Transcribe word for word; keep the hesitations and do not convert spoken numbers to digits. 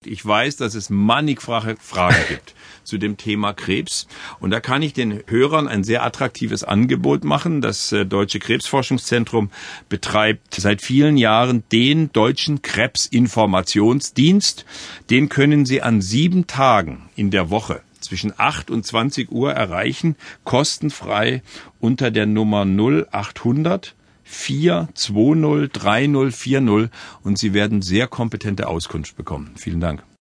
Ich weiß, dass es mannigfache Fragen gibt zu dem Thema Krebs. Und da kann ich den Hörern ein sehr attraktives Angebot machen. Das Deutsche Krebsforschungszentrum betreibt seit vielen Jahren den Deutschen Krebsinformationsdienst. Den können Sie an sieben Tagen in der Woche zwischen acht und zwanzig Uhr erreichen, kostenfrei unter der Nummer null achthundert vier zwei null drei null vier null und Sie werden sehr kompetente Auskunft bekommen. Vielen Dank.